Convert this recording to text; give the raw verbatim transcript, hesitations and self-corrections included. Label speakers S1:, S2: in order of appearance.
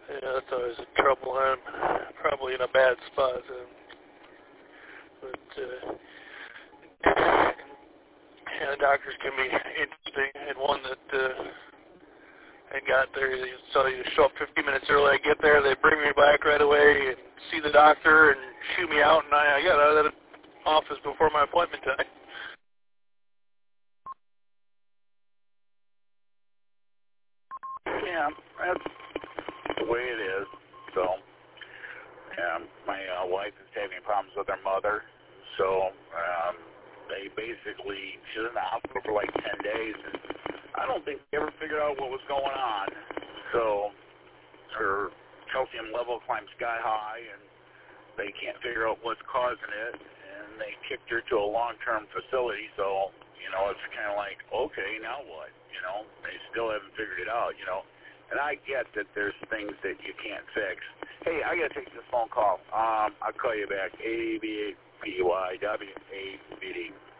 S1: Yeah, that's always a trouble. I'm probably in a bad spot. Um, but, uh, yeah, doctors can be interesting. And one that uh, I got there, they tell you to show up fifteen minutes early. I get there, they bring me back right away and see the doctor and shoo me out, and I, I got out of the office before my appointment time.
S2: Yeah, that's the way it is. So, yeah, my uh, wife is having problems with her mother. So, um, they basically, she was in the hospital for like ten days, and I don't think they ever figured out what was going on. So, her calcium level climbed sky high, and they can't figure out what's causing it, and they kicked her to a long-term facility. So, you know, it's kind of like, okay, now what? You know, they still haven't figured it out, you know. And I get that there's things that you can't fix. Hey, I got to take this phone call. Um, I'll call you back. A B P Y W A B D.